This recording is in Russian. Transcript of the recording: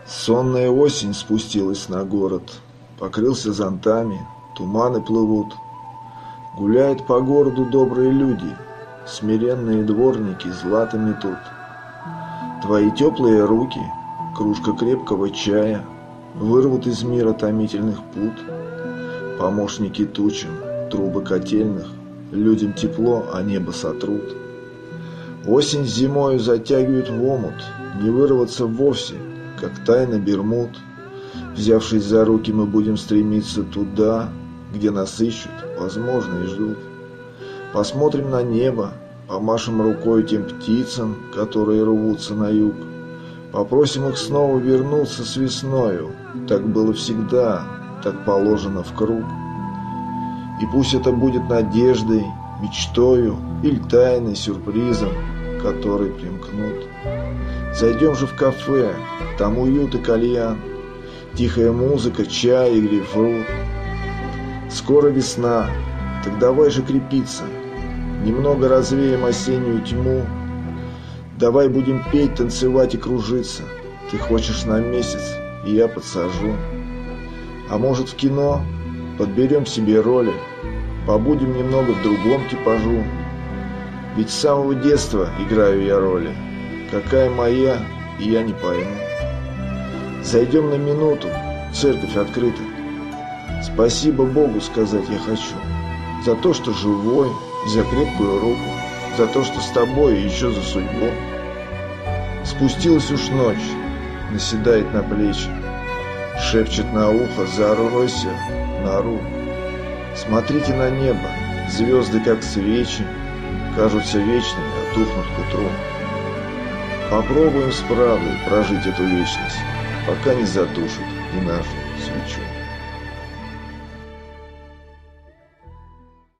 Сонная осень спустилась на город, покрылся зонтами, туманы плывут. Гуляют по городу добрые люди, смиренные дворники злато метут. Твои теплые руки, кружка крепкого чая, вырвут из мира томительных пут. Помощники тучам, трубы котельных, людям тепло, а небо сотрут. Осень с зимою затягивают в омут, не вырваться вовсе, как тайна Бермуд. Взявшись за руки, мы будем стремиться туда, где нас ищут, возможно, и ждут. Посмотрим на небо, помашем рукой тем птицам, которые рвутся на юг. Попросим их снова вернуться с весною, так было всегда, так положено в круг. И пусть это будет надеждой, мечтою или тайной, сюрпризом, который примкнут. Зайдем же в кафе, там уют и кальян, тихая музыка, чай и грейпфрут. Скоро весна, так давай же крепиться, немного развеем осеннюю тьму. Давай будем петь, танцевать и кружиться. Ты хочешь на месяц, и я подсажу. А может, в кино подберем себе роли, побудем немного в другом типажу. Ведь с самого детства играю я роли, какая моя, и я не пойму. Зайдем на минуту, церковь открыта. Спасибо Богу сказать я хочу, за то, что живой, за крепкую руку, за то, что с тобой и еще за судьбу. Спустилась уж ночь, наседает на плечи, шепчет на ухо: заройся в нору. Смотрите на небо, звезды как свечи, кажутся вечными, а тухнут к утру. Попробуем с правдой прожить эту вечность, пока не затушит и нашу свечу.